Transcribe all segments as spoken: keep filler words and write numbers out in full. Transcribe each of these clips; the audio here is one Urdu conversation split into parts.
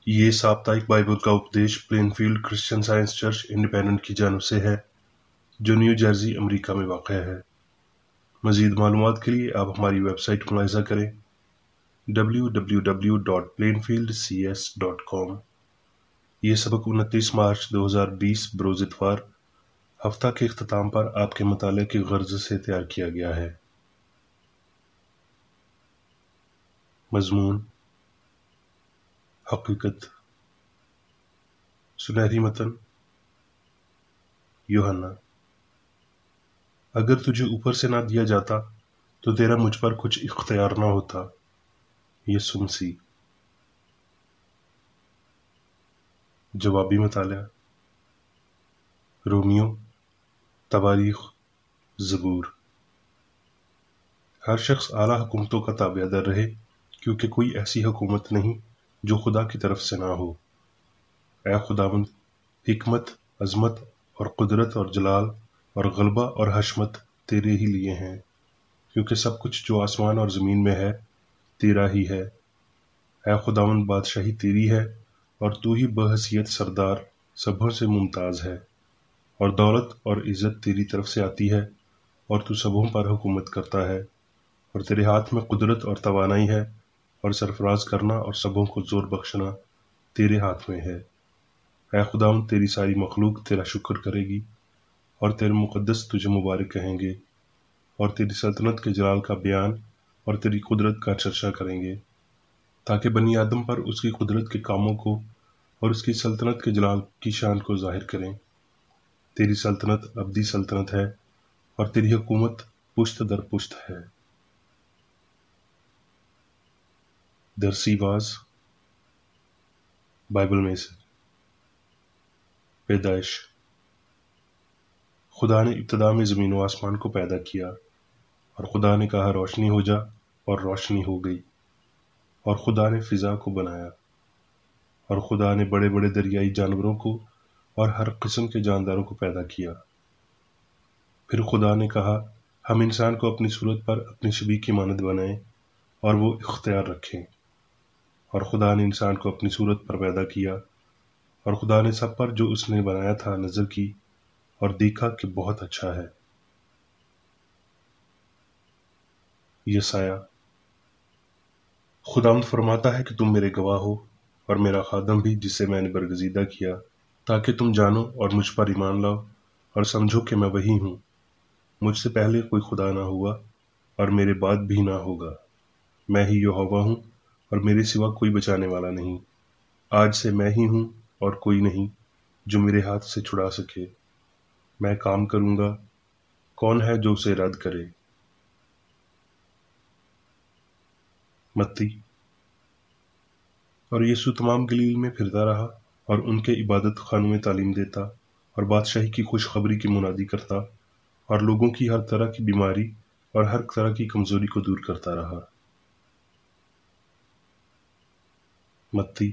ये साप्ताहिक बाइबल का उपदेश Plainfield Christian Science Church Independent की जानिब से है, जो न्यू जर्सी अमेरिका में वाक़ है। मज़ीद मालूमात के लिए आप हमारी वेबसाइट मुलाहिज़ा करें W W W dot Plainfield C S dot com. ये सबक उनतीस मार्च दो हज़ार बीस बरोज़ इतवार हफ्ता के इख्तिताम पर आपके मुताले की गर्ज से तैयार किया गया है। मज़मून, हकीकत, सुनहरी मतन, यूहन्ना। अगर तुझे ऊपर से ना दिया जाता तो तेरा मुझ पर कुछ इख्तियार ना होता। यीशु मसीह। जवाबी मताला, रोमियो, तवारीख, ज़बूर। हर शख्स आला हुकूमतों का ताबेदार रहे, क्योंकि कोई ऐसी हुकूमत नहीं जो खुदा की तरफ से ना हो। ऐ खुदावंद, हिकमत, अजमत और कुदरत और जलाल और गलबा और हशमत तेरे ही लिए हैं, क्योंकि सब कुछ जो आसमान और ज़मीन में है तेरा ही है। ऐ खुदावंद, बादशाही तेरी है और तू ही बहसीयत सरदार सबों से मुमताज़ है, और दौलत और इज़्ज़त तेरी तरफ से आती है और तू सबों पर हुकूमत करता है, और तेरे हाथ में कुदरत और तवानाई है, और सरफराज करना और सबों को जोर बख्शना तेरे हाथ में है। ऐ खुदावंद, तेरी सारी मखलूक तेरा शुक्र करेगी और तेरे मुक़द्दस तुझे मुबारक कहेंगे, और तेरी सल्तनत के जलाल का बयान और तेरी कुदरत का चर्चा करेंगे, ताकि बनी आदम पर उसकी कुदरत के कामों को और उसकी सल्तनत के जलाल की शान को ज़ाहिर करें। तेरी सल्तनत अबदी सल्तनत है और तेरी हुकूमत पुश्त दर पुश्त है। दरसीवाज बाइबल में से। पैदाइश। खुदा ने इब्तदा में ज़मीन व आसमान को पैदा किया, और खुदा ने कहा रोशनी हो जा, और रोशनी हो गई। और खुदा ने फिजा को बनाया, और खुदा ने बड़े बड़े दरियाई जानवरों को और हर किस्म के जानदारों को पैदा किया। फिर खुदा ने कहा हम इंसान को अपनी सूरत पर अपनी शबीह की मानद बनाएं और वो इख्तियार रखें। और खुदा ने इंसान को अपनी सूरत पर पैदा किया, और खुदा ने सब पर जो उसने बनाया था नजर की, और देखा कि बहुत अच्छा है। यसाया। खुदावंद फरमाता है कि तुम मेरे गवाह हो और मेरा खादम भी, जिसे मैंने बरगजीदा किया, ताकि तुम जानो और मुझ पर ईमान लाओ और समझो कि मैं वही हूँ। मुझसे पहले कोई खुदा ना हुआ और मेरे बाद भी ना होगा। मैं ही यहोवा हूँ और मेरे सिवा कोई बचाने वाला नहीं। आज से मैं ही हूँ और कोई नहीं जो मेरे हाथ से छुड़ा सके। मैं काम करूँगा, कौन है जो उसे रद्द करे। मत्ती। और यीशु तमाम गलील में फिरता रहा और उनके इबादत खानों में तालीम देता और बादशाही की खुशखबरी की मुनादी करता और लोगों की हर तरह की बीमारी और हर तरह की कमजोरी को दूर करता रहा। मत्ती।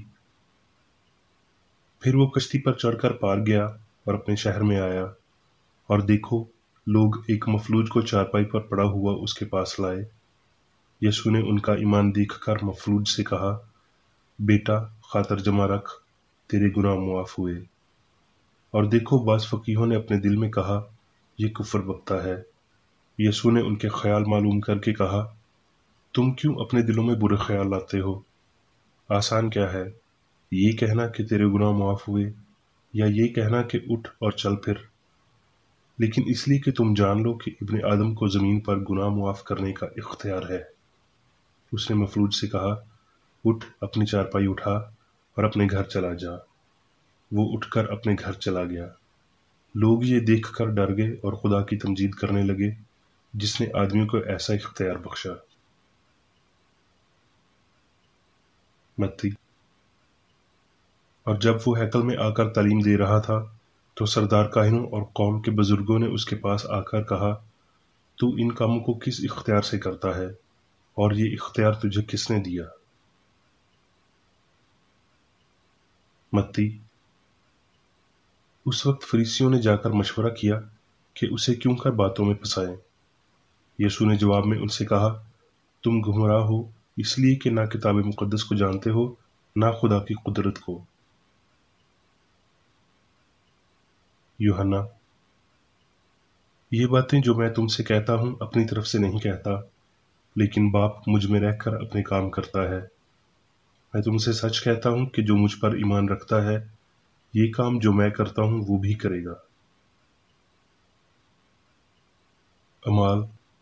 फिर वो कश्ती पर चढ़कर पार गया और अपने शहर में आया, और देखो, लोग एक मफलूज को चारपाई पर पड़ा हुआ उसके पास लाए। यीशु ने उनका ईमान देखकर मफलूज से कहा, बेटा, खातर जमा रख, तेरे गुनाह मुआफ हुए। और देखो, बाज़ फकीहों ने अपने दिल में कहा, ये कुफर बकता है। यीशु ने उनके ख्याल मालूम करके कहा, तुम क्यों अपने दिलों में बुरे ख्याल लाते हो? आसान क्या है, ये कहना कि तेरे गुनाह मुआफ हुए, या ये कहना कि उठ और चल फिर? लेकिन इसलिए कि तुम जान लो कि इब्ने आदम को ज़मीन पर गुनाह मुआफ करने का इख्तियार है। उसने मफलूज से कहा, उठ, अपनी चारपाई उठा और अपने घर चला जा। वो उठकर अपने घर चला गया। लोग ये देखकर डर गए और खुदा की तमजीद करने लगे, जिसने आदमियों को ऐसा इख्तियार बख्शा। मत्ती। और जब वो हैकल में आकर तालीम दे रहा था, तो सरदार काहिनों और कौम के बुजुर्गों ने उसके पास आकर कहा, तू इन कामों को किस इख्तियार से करता है, और ये इख्तियार तुझे किसने दिया? मत्ती। उस वक्त फरीसियों ने जाकर मशवरा किया कि उसे क्यों कर बातों में फंसाएं। यीशु ने जवाब में उनसे कहा, तुम गुमराह हो इसलिए कि ना किताब मुकद्दस को जानते हो نہ خدا کی قدرت کو۔ یوحنا: یہ باتیں جو میں تم سے کہتا ہوں اپنی طرف سے نہیں کہتا، لیکن باپ مجھ میں رہ کر اپنے کام کرتا ہے۔ میں تم سے سچ کہتا ہوں کہ جو مجھ پر ایمان رکھتا ہے، یہ کام جو میں کرتا ہوں وہ بھی کرے گا۔ اعمال: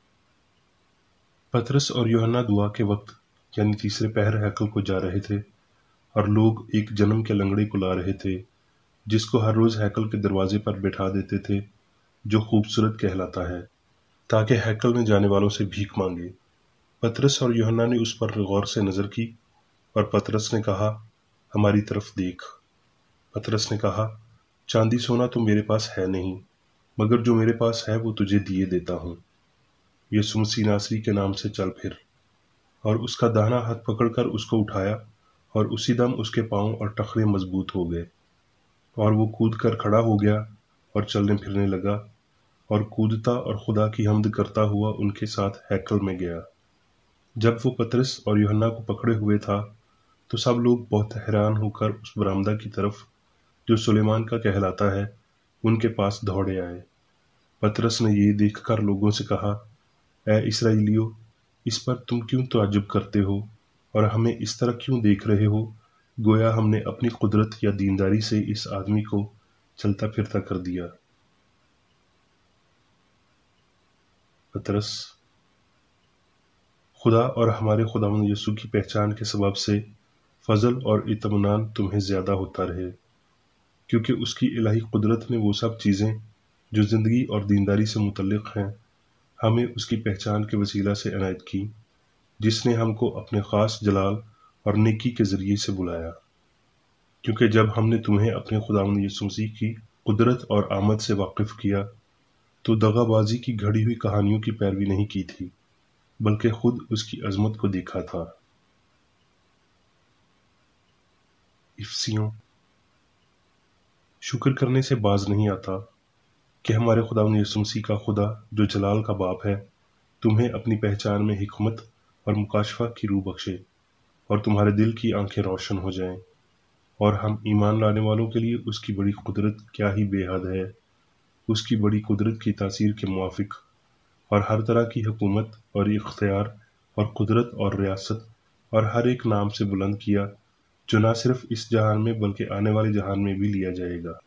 پطرس اور یوحنا دعا کے وقت یعنی تیسرے پہر ہیکل کو جا رہے تھے، اور لوگ ایک جنم کے لنگڑے کو لا رہے تھے، جس کو ہر روز ہیکل کے دروازے پر بٹھا دیتے تھے، جو خوبصورت کہلاتا ہے، تاکہ ہیکل میں جانے والوں سے بھیک مانگے۔ پطرس اور یوحنا نے اس پر غور سے نظر کی، اور پطرس نے کہا، ہماری طرف دیکھ۔ پطرس نے کہا، چاندی سونا تو میرے پاس ہے نہیں، مگر جو میرے پاس ہے وہ تجھے دیے دیتا ہوں۔ یسوع مسیح ناصری کے نام سے چل پھر۔ اور اس کا داہنا ہاتھ پکڑ کر اس کو اٹھایا، اور اسی دم اس کے پاؤں اور ٹخنے مضبوط ہو گئے، اور وہ کود کر کھڑا ہو گیا اور چلنے پھرنے لگا، اور کودتا اور خدا کی حمد کرتا ہوا ان کے ساتھ ہیکل میں گیا۔ جب وہ پطرس اور یوحنا کو پکڑے ہوئے تھا تو سب لوگ بہت حیران ہو کر اس برآمدہ کی طرف جو سلیمان کا کہلاتا ہے ان کے پاس دوڑے آئے۔ پطرس نے یہ دیکھ کر لوگوں سے کہا، اے اسرائیلیو، اس پر تم کیوں تعجب کرتے ہو اور ہمیں اس طرح کیوں دیکھ رہے ہو گویا ہم نے اپنی قدرت یا دینداری سے اس آدمی کو چلتا پھرتا کر دیا۔ پطرس: خدا اور ہمارے خداوند یسوع کی پہچان کے سبب سے فضل اور اطمینان تمہیں زیادہ ہوتا رہے، کیونکہ اس کی الہی قدرت نے وہ سب چیزیں جو زندگی اور دینداری سے متعلق ہیں ہمیں اس کی پہچان کے وسیلہ سے عنایت کی، جس نے ہم کو اپنے خاص جلال اور نیکی کے ذریعے سے بلایا۔ کیونکہ جب ہم نے تمہیں اپنے خداوند یسوع مسیح کی قدرت اور آمد سے واقف کیا تو دغا بازی کی گھڑی ہوئی کہانیوں کی پیروی نہیں کی تھی، بلکہ خود اس کی عظمت کو دیکھا تھا۔ افسیوں: شکر کرنے سے باز نہیں آتا کہ ہمارے خداوند یسوع مسیح کا خدا جو جلال کا باپ ہے تمہیں اپنی پہچان میں حکمت اور مکاشفہ کی روح بخشے، اور تمہارے دل کی آنکھیں روشن ہو جائیں، اور ہم ایمان لانے والوں کے لیے اس کی بڑی قدرت کیا ہی بے حد ہے، اس کی بڑی قدرت کی تاثیر کے موافق، اور ہر طرح کی حکومت اور اختیار اور قدرت اور ریاست اور ہر ایک نام سے بلند کیا جو نہ صرف اس جہان میں بلکہ آنے والے جہان میں بھی لیا جائے گا۔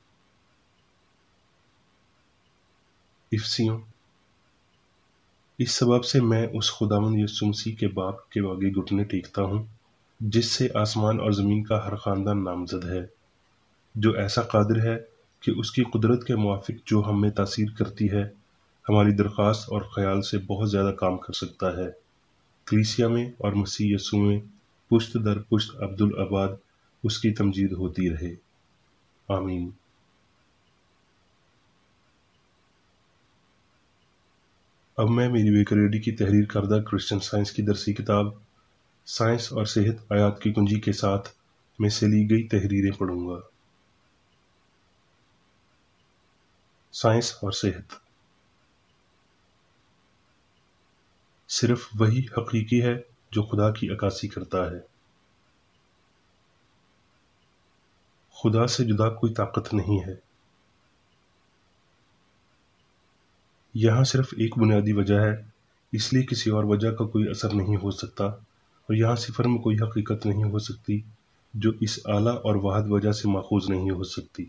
افسیوں: اس سبب سے میں اس خداوند یسوع مسیح کے باپ کے آگے گھٹنے ٹیکتا ہوں، جس سے آسمان اور زمین کا ہر خاندان نامزد ہے، جو ایسا قادر ہے کہ اس کی قدرت کے موافق جو ہم میں تاثیر کرتی ہے ہماری درخواست اور خیال سے بہت زیادہ کام کر سکتا ہے۔ کلیسیا میں اور مسیح یسوع میں پشت در پشت ابدالآباد اس کی تمجید ہوتی رہے۔ آمین۔ اب میں میری ویکریڈی کی تحریر کردہ کرسچن سائنس کی درسی کتاب سائنس اور صحت آیات کی کنجی کے ساتھ میں سے لی گئی تحریریں پڑھوں گا۔ سائنس اور صحت۔ صرف وہی حقیقی ہے جو خدا کی عکاسی کرتا ہے۔ خدا سے جدا کوئی طاقت نہیں ہے۔ یہاں صرف ایک بنیادی وجہ ہے، اس لیے کسی اور وجہ کا کوئی اثر نہیں ہو سکتا، اور یہاں صفر میں کوئی حقیقت نہیں ہو سکتی جو اس اعلیٰ اور واحد وجہ سے ماخوذ نہیں ہو سکتی۔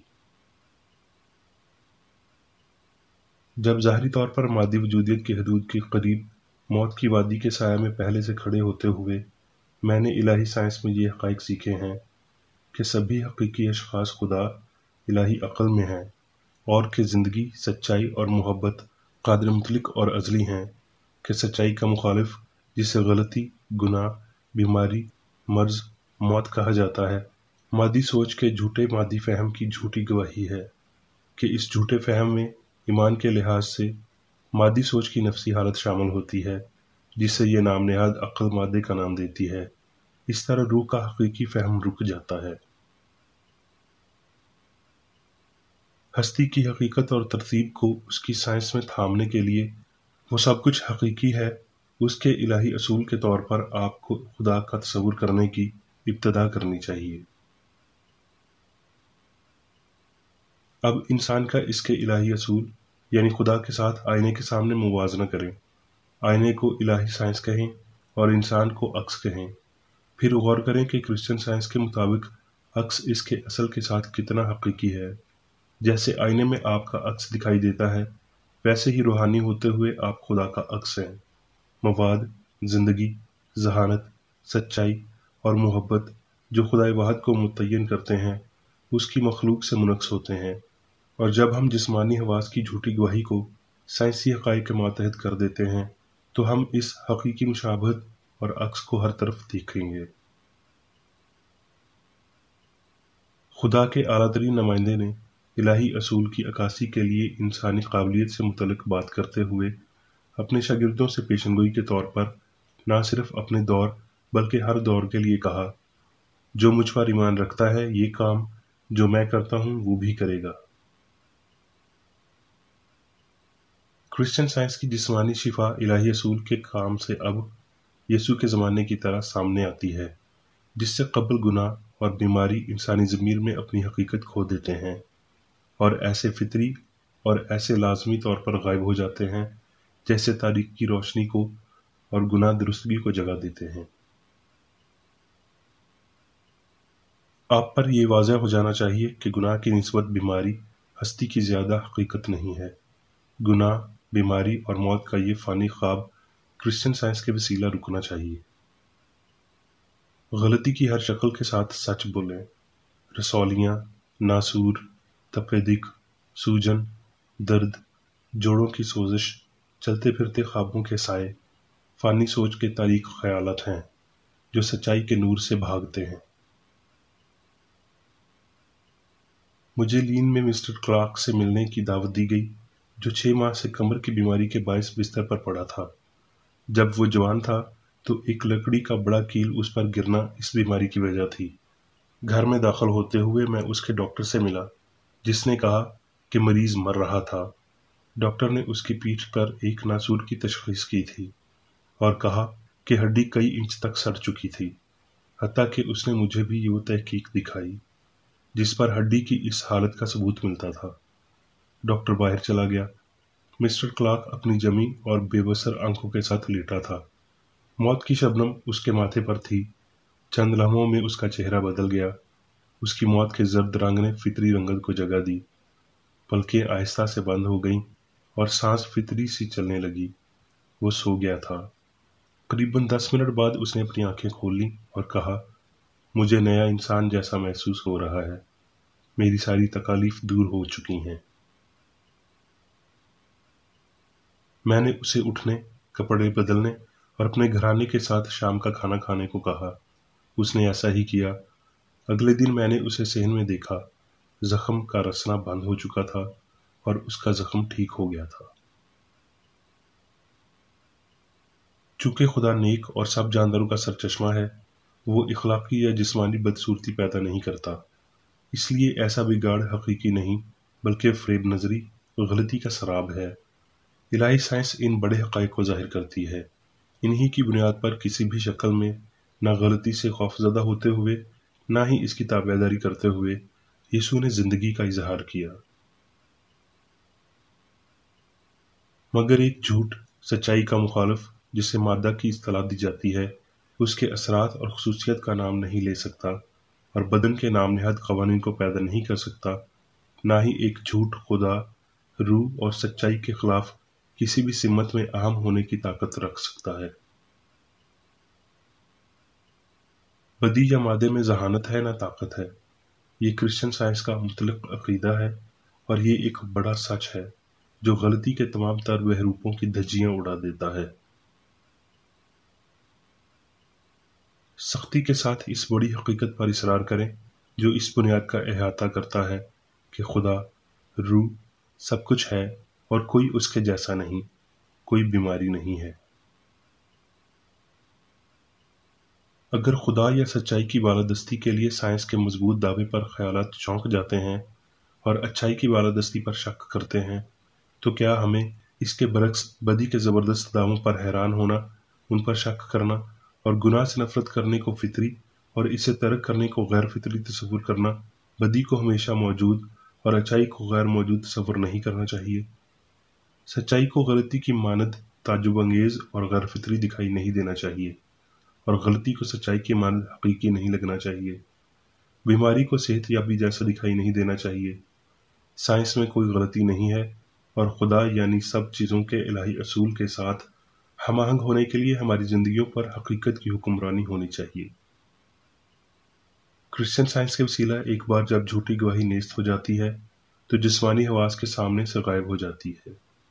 جب ظاہری طور پر مادی وجودیت کی حدود کے قریب موت کی وادی کے سائے میں پہلے سے کھڑے ہوتے ہوئے میں نے الہی سائنس میں یہ حقائق سیکھے ہیں کہ سبھی حقیقی اشخاص خدا الہی عقل میں ہیں، اور کہ زندگی، سچائی اور محبت قادر مطلق اور ازلی ہیں، کہ سچائی کا مخالف جسے غلطی، گناہ، بیماری، مرض، موت کہا جاتا ہے، مادی سوچ کے جھوٹے مادی فہم کی جھوٹی گواہی ہے، کہ اس جھوٹے فہم میں ایمان کے لحاظ سے مادی سوچ کی نفسی حالت شامل ہوتی ہے، جس سے یہ نام نہاد عقل مادے کا نام دیتی ہے۔ اس طرح روح کا حقیقی فہم رک جاتا ہے۔ ہستی کی حقیقت اور ترتیب کو اس کی سائنس میں تھامنے کے لیے وہ سب کچھ حقیقی ہے، اس کے الہی اصول کے طور پر آپ کو خدا کا تصور کرنے کی ابتدا کرنی چاہیے۔ اب انسان کا اس کے الہی اصول یعنی خدا کے ساتھ آئینے کے سامنے موازنہ کریں۔ آئینے کو الہی سائنس کہیں اور انسان کو عکس کہیں۔ پھر غور کریں کہ کرسچن سائنس کے مطابق عکس اس کے اصل کے ساتھ کتنا حقیقی ہے۔ جیسے آئینے میں آپ کا عکس دکھائی دیتا ہے، ویسے ہی روحانی ہوتے ہوئے آپ خدا کا عکس ہیں۔ مواد، زندگی، ذہانت، سچائی اور محبت جو خدائے واحد کو متعین کرتے ہیں، اس کی مخلوق سے منعکس ہوتے ہیں، اور جب ہم جسمانی حواس کی جھوٹی گواہی کو سائنسی حقائق کے ماتحت کر دیتے ہیں تو ہم اس حقیقی مشابہت اور عکس کو ہر طرف دیکھیں گے۔ خدا کے اعلیٰ ترین نمائندے نے الہی اصول کی عکاسی کے لیے انسانی قابلیت سے متعلق بات کرتے ہوئے اپنے شاگردوں سے پیشنگوئی کے طور پر نہ صرف اپنے دور بلکہ ہر دور کے لیے کہا، جو مجھ پر ایمان رکھتا ہے یہ کام جو میں کرتا ہوں وہ بھی کرے گا۔ کرسچن سائنس کی جسمانی شفا الہی اصول کے کام سے اب یسوع کے زمانے کی طرح سامنے آتی ہے، جس سے قبل گناہ اور بیماری انسانی ضمیر میں اپنی حقیقت کھو دیتے ہیں اور ایسے فطری اور ایسے لازمی طور پر غائب ہو جاتے ہیں جیسے تاریکی کی روشنی کو اور گناہ درستگی کو جگہ دیتے ہیں۔ آپ پر یہ واضح ہو جانا چاہیے کہ گناہ کی نسبت بیماری ہستی کی زیادہ حقیقت نہیں ہے۔ گناہ، بیماری اور موت کا یہ فانی خواب کرسچن سائنس کے وسیلہ رکنا چاہیے۔ غلطی کی ہر شکل کے ساتھ سچ بولیں۔ رسولیاں، ناسور، تپیدک، سوجن، درد، جوڑوں کی سوزش، چلتے پھرتے خوابوں کے سائے، فانی سوچ کے تاریک خیالات ہیں جو سچائی کے نور سے بھاگتے ہیں۔ مجھے لین میں مسٹر کلارک سے ملنے کی دعوت دی گئی جو چھ ماہ سے کمر کی بیماری کے باعث بستر پر پڑا تھا۔ جب وہ جوان تھا تو ایک لکڑی کا بڑا کیل اس پر گرنا اس بیماری کی وجہ تھی۔ گھر میں داخل ہوتے ہوئے میں اس کے ڈاکٹر سے ملا جس نے کہا کہ مریض مر رہا تھا۔ ڈاکٹر نے اس کی پیٹھ پر ایک ناسور کی تشخیص کی تھی اور کہا کہ ہڈی کئی انچ تک سڑ چکی تھی، حتیٰ کہ اس نے مجھے بھی وہ تحقیق دکھائی جس پر ہڈی کی اس حالت کا ثبوت ملتا تھا۔ ڈاکٹر باہر چلا گیا۔ مسٹر کلارک اپنی جمی اور بے بصر آنکھوں کے ساتھ لیٹا تھا۔ موت کی شبنم اس کے ماتھے پر تھی۔ چند لمحوں میں اس کا چہرہ بدل گیا۔ اس کی موت کے زرد رنگ نے فطری رنگت کو جگہ دی۔ پلکیں آہستہ سے بند ہو گئیں اور سانس فطری سی چلنے لگی۔ وہ سو گیا تھا۔ قریباً دس منٹ بعد اس نے اپنی آنکھیں کھول لیں اور کہا، مجھے نیا انسان جیسا محسوس ہو رہا ہے۔ میری ساری تکالیف دور ہو چکی ہیں۔ میں نے اسے اٹھنے، کپڑے بدلنے اور اپنے گھرانے کے ساتھ شام کا کھانا کھانے کو کہا۔ اس نے ایسا ہی کیا۔ اگلے دن میں نے اسے صحن میں دیکھا۔ زخم کا رسنا بند ہو چکا تھا اور اس کا زخم ٹھیک ہو گیا تھا۔ چونکہ خدا نیک اور سب جانداروں کا سرچشمہ ہے، وہ اخلاقی یا جسمانی بدصورتی پیدا نہیں کرتا۔ اس لیے ایسا بگاڑ حقیقی نہیں بلکہ فریب نظری اور غلطی کا سراب ہے۔ الہی سائنس ان بڑے حقائق کو ظاہر کرتی ہے۔ انہی کی بنیاد پر کسی بھی شکل میں نہ غلطی سے خوفزدہ ہوتے ہوئے نہ ہی اس کی تابعداری کرتے ہوئے یسوع نے زندگی کا اظہار کیا۔ مگر ایک جھوٹ سچائی کا مخالف جسے مادہ کی اصطلاح دی جاتی ہے، اس کے اثرات اور خصوصیت کا نام نہیں لے سکتا اور بدن کے نام نہاد قوانین کو پیدا نہیں کر سکتا۔ نہ ہی ایک جھوٹ خدا، روح اور سچائی کے خلاف کسی بھی سمت میں اہم ہونے کی طاقت رکھ سکتا ہے۔ بدی یا مادے میں ذہانت ہے نہ طاقت ہے، یہ کرسچن سائنس کا مطلق عقیدہ ہے، اور یہ ایک بڑا سچ ہے جو غلطی کے تمام تر بحروپوں کی دھجیاں اڑا دیتا ہے۔ سختی کے ساتھ اس بڑی حقیقت پر اصرار کریں جو اس بنیاد کا احاطہ کرتا ہے کہ خدا، روح، سب کچھ ہے اور کوئی اس کے جیسا نہیں، کوئی بیماری نہیں ہے۔ اگر خدا یا سچائی کی بالادستی کے لیے سائنس کے مضبوط دعوے پر خیالات چونک جاتے ہیں اور اچھائی کی بالادستی پر شک کرتے ہیں، تو کیا ہمیں اس کے برعکس بدی کے زبردست دعووں پر حیران ہونا، ان پر شک کرنا اور گناہ سے نفرت کرنے کو فطری اور اسے ترک کرنے کو غیر فطری تصور کرنا، بدی کو ہمیشہ موجود اور اچائی کو غیر موجود تصور نہیں کرنا چاہیے۔ سچائی کو غلطی کی مانند تعجب انگیز اور غیر فطری دکھائی نہیں دینا چاہیے، اور غلطی کو سچائی کی مانند حقیقی نہیں لگنا چاہیے۔ بیماری کو صحت یابی جیسا دکھائی نہیں دینا چاہیے۔ سائنس میں کوئی غلطی نہیں ہے، اور خدا یعنی سب چیزوں کے الہی اصول کے ساتھ ہم آہنگ ہونے کے لیے ہماری زندگیوں پر حقیقت کی حکمرانی ہونی چاہیے۔ کرسچن سائنس کے وسیلہ ایک بار جب جھوٹی گواہی نیست ہو جاتی ہے تو جسمانی حواس کے سامنے سے غائب ہو جاتی ہے۔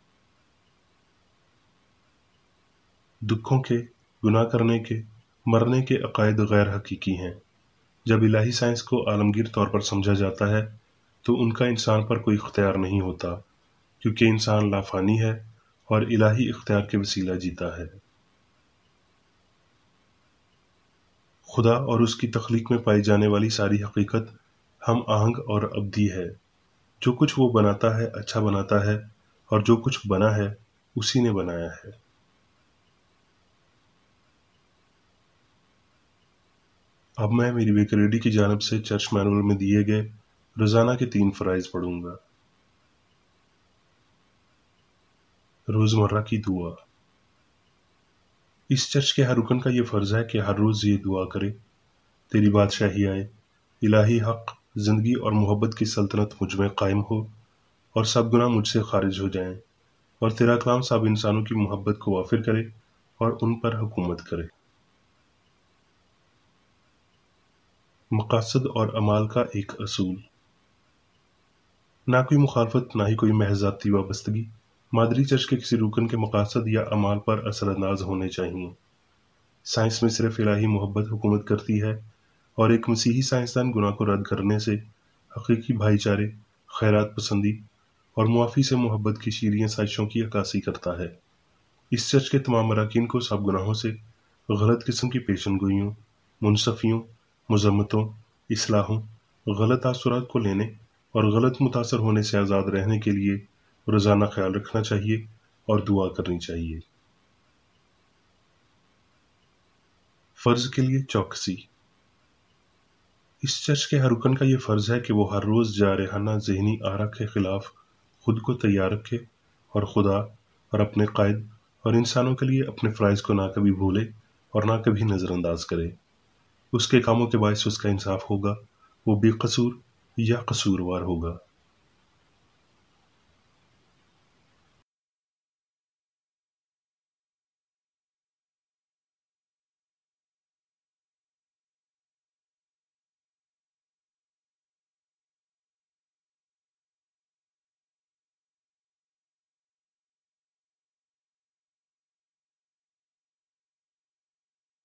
دکھوں کے، گناہ کرنے کے، مرنے کے عقائد غیر حقیقی ہیں۔ جب الہی سائنس کو عالمگیر طور پر سمجھا جاتا ہے تو ان کا انسان پر کوئی اختیار نہیں ہوتا، کیونکہ انسان لافانی ہے اور الہی اختیار کے وسیلہ جیتا ہے۔ خدا اور اس کی تخلیق میں پائی جانے والی ساری حقیقت ہم آہنگ اور ابدی ہے۔ جو کچھ وہ بناتا ہے اچھا بناتا ہے، اور جو کچھ بنا ہے اسی نے بنایا ہے۔ اب میں میری ویکیلیڈی کی جانب سے چرچ مینول میں دیے گئے روزانہ کے تین فرائض پڑھوں گا۔ روزمرہ کی دعا۔ اس چرچ کے ہر رکن کا یہ فرض ہے کہ ہر روز یہ دعا کرے: تیری بادشاہی آئے، الہی حق، زندگی اور محبت کی سلطنت مجھ میں قائم ہو، اور سب گناہ مجھ سے خارج ہو جائیں، اور تیرا کلام سب انسانوں کی محبت کو وافر کرے اور ان پر حکومت کرے۔ مقاصد اور اعمال کا ایک اصول۔ نہ کوئی مخالفت، نہ ہی کوئی محض ذاتی وابستگی مادری چرچ کے کسی رکن کے مقاصد یا اعمال پر اثر انداز ہونے چاہیے۔ سائنس میں صرف الہی محبت حکومت کرتی ہے، اور ایک مسیحی سائنسدان گناہ کو رد کرنے سے حقیقی بھائی چارے، خیرات پسندی اور معافی سے محبت کی شیریں سازشوں کی عکاسی کرتا ہے۔ اس چرچ کے تمام اراکین کو سب گناہوں سے، غلط قسم کی پیشن گوئیوں، منصفیوں، مذمتوں، اصلاحوں، غلط تاثرات کو لینے اور غلط متاثر ہونے سے آزاد رہنے کے لیے روزانہ خیال رکھنا چاہیے اور دعا کرنی چاہیے۔ فرض کے لیے چوکسی۔ اس چرچ کے ہر رکن کا یہ فرض ہے کہ وہ ہر روز جارحانہ ذہنی آرا کے خلاف خود کو تیار رکھے، اور خدا اور اپنے قائد اور انسانوں کے لیے اپنے فرائض کو نہ کبھی بھولے اور نہ کبھی نظر انداز کرے۔ اس کے کاموں کے باعث اس کا انصاف ہوگا، وہ بے قصور یا قصوروار ہوگا۔